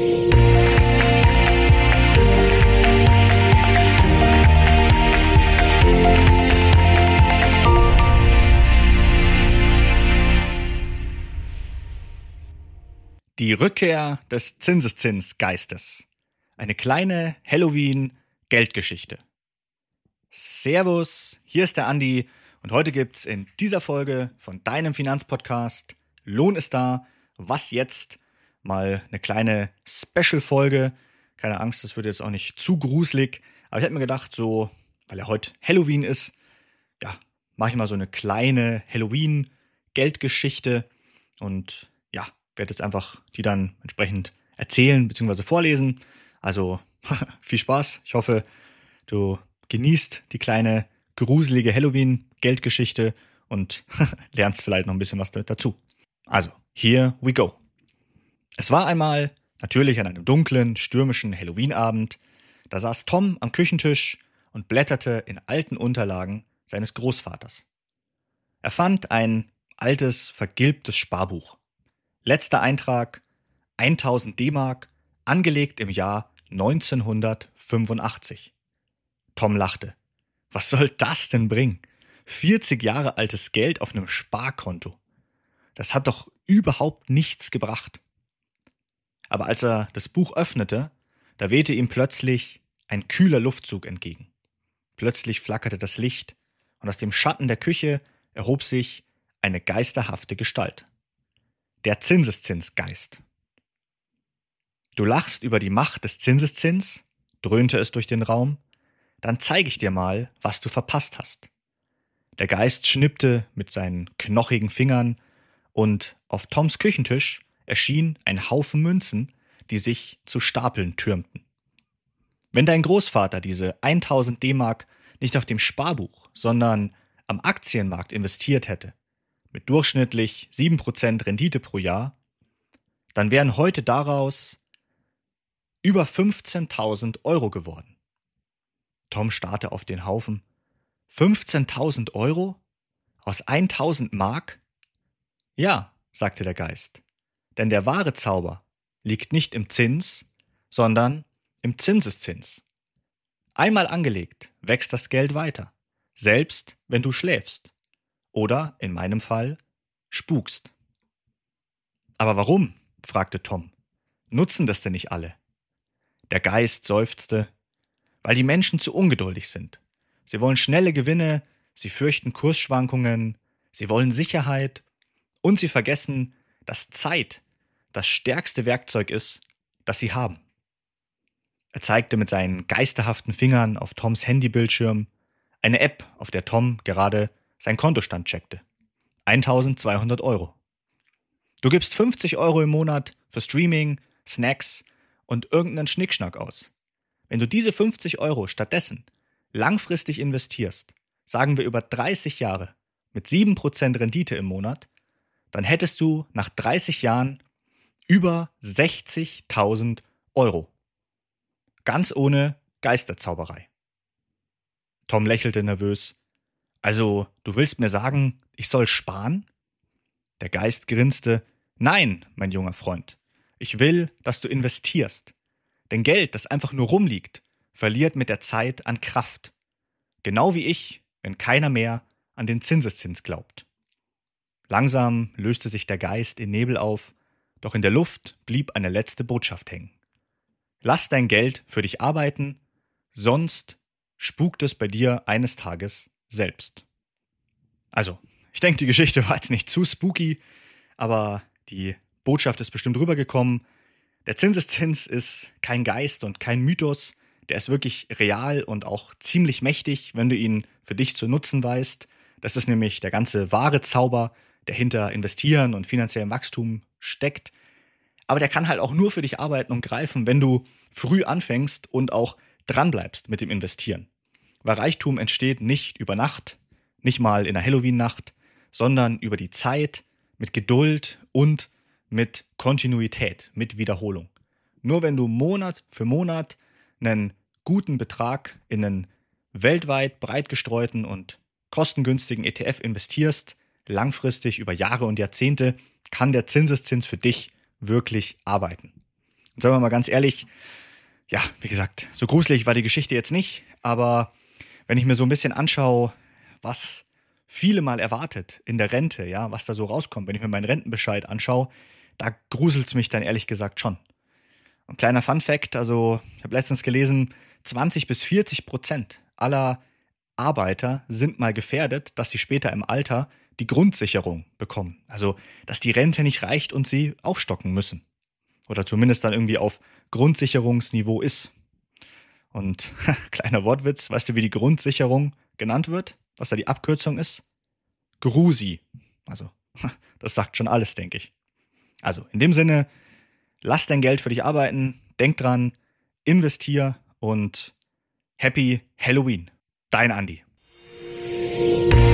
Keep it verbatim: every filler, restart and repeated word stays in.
Die Rückkehr des Zinseszinsgeistes. Eine kleine Halloween-Geldgeschichte. Servus, hier ist der Andi und heute gibt's in dieser Folge von deinem Finanzpodcast Lohn ist da, was jetzt? Mal eine kleine Special-Folge. Keine Angst, das wird jetzt auch nicht zu gruselig, aber ich habe mir gedacht, so, weil ja heute Halloween ist, ja, mache ich mal so eine kleine Halloween-Geldgeschichte und ja, werde jetzt einfach die dann entsprechend erzählen bzw. vorlesen. Also viel Spaß. Ich hoffe, du genießt die kleine gruselige Halloween-Geldgeschichte und lernst vielleicht noch ein bisschen was dazu. Also, here we go. Es war einmal, natürlich an einem dunklen, stürmischen Halloween-Abend, da saß Tom am Küchentisch und blätterte in alten Unterlagen seines Großvaters. Er fand ein altes, vergilbtes Sparbuch. Letzter Eintrag, tausend D-Mark, angelegt im Jahr neunzehnhundertfünfundachtzig. Tom lachte. Was soll das denn bringen? vierzig Jahre altes Geld auf einem Sparkonto. Das hat doch überhaupt nichts gebracht. Aber als er das Buch öffnete, da wehte ihm plötzlich ein kühler Luftzug entgegen. Plötzlich flackerte das Licht und aus dem Schatten der Küche erhob sich eine geisterhafte Gestalt. Der Zinseszinsgeist. Du lachst über die Macht des Zinseszins, dröhnte es durch den Raum, dann zeige ich dir mal, was du verpasst hast. Der Geist schnippte mit seinen knochigen Fingern und auf Toms Küchentisch erschien ein Haufen Münzen, die sich zu Stapeln türmten. Wenn dein Großvater diese tausend D-Mark nicht auf dem Sparbuch, sondern am Aktienmarkt investiert hätte, mit durchschnittlich sieben Prozent Rendite pro Jahr, dann wären heute daraus über fünfzehntausend Euro geworden. Tom starrte auf den Haufen. fünfzehntausend Euro? Aus tausend Mark? Ja, sagte der Geist, denn der wahre Zauber liegt nicht im Zins, sondern im Zinseszins. Einmal angelegt, wächst das Geld weiter, selbst wenn du schläfst. Oder, in meinem Fall, spukst. Aber warum? Fragte Tom. Nutzen das denn nicht alle? Der Geist seufzte, weil die Menschen zu ungeduldig sind. Sie wollen schnelle Gewinne, sie fürchten Kursschwankungen, sie wollen Sicherheit und sie vergessen, dass Zeit das stärkste Werkzeug ist, das sie haben. Er zeigte mit seinen geisterhaften Fingern auf Toms Handybildschirm eine App, auf der Tom gerade sein Kontostand checkte. eintausendzweihundert Euro. Du gibst fünfzig Euro im Monat für Streaming, Snacks und irgendeinen Schnickschnack aus. Wenn du diese fünfzig Euro stattdessen langfristig investierst, sagen wir über dreißig Jahre mit sieben Prozent Rendite im Monat, dann hättest du nach dreißig Jahren über sechzigtausend Euro. Ganz ohne Geisterzauberei. Tom lächelte nervös. Also, du willst mir sagen, ich soll sparen? Der Geist grinste. Nein, mein junger Freund. Ich will, dass du investierst. Denn Geld, das einfach nur rumliegt, verliert mit der Zeit an Kraft. Genau wie ich, wenn keiner mehr an den Zinseszins glaubt. Langsam löste sich der Geist in Nebel auf, doch in der Luft blieb eine letzte Botschaft hängen. Lass dein Geld für dich arbeiten, sonst spukt es bei dir eines Tages selbst. Also, ich denke, die Geschichte war jetzt nicht zu spooky, aber die Botschaft ist bestimmt rübergekommen. Der Zinseszins ist kein Geist und kein Mythos, der ist wirklich real und auch ziemlich mächtig, wenn du ihn für dich zu nutzen weißt. Das ist nämlich der ganze wahre Zauber, der hinter Investieren und finanziellem Wachstum steckt. Aber der kann halt auch nur für dich arbeiten und greifen, wenn du früh anfängst und auch dranbleibst mit dem Investieren. Weil Reichtum entsteht nicht über Nacht, nicht mal in der Halloween-Nacht, sondern über die Zeit, mit Geduld und mit Kontinuität, mit Wiederholung. Nur wenn du Monat für Monat einen guten Betrag in einen weltweit breit gestreuten und kostengünstigen E T F investierst, langfristig über Jahre und Jahrzehnte, kann der Zinseszins für dich wirklich arbeiten. Und sagen wir mal ganz ehrlich, ja, wie gesagt, so gruselig war die Geschichte jetzt nicht, aber wenn ich mir so ein bisschen anschaue, was viele mal erwartet in der Rente, ja, was da so rauskommt, wenn ich mir meinen Rentenbescheid anschaue, da gruselt's mich dann ehrlich gesagt schon. Ein kleiner Fun-Fact, also ich habe letztens gelesen, zwanzig bis vierzig Prozent aller Arbeiter sind mal gefährdet, dass sie später im Alter die Grundsicherung bekommen. Also, dass die Rente nicht reicht und sie aufstocken müssen. Oder zumindest dann irgendwie auf Grundsicherungsniveau ist. Und kleiner Wortwitz, weißt du, wie die Grundsicherung genannt wird? Was da die Abkürzung ist? Grusi. Also, das sagt schon alles, denke ich. Also, in dem Sinne, lass dein Geld für dich arbeiten, denk dran, investier und Happy Halloween. Dein Andi.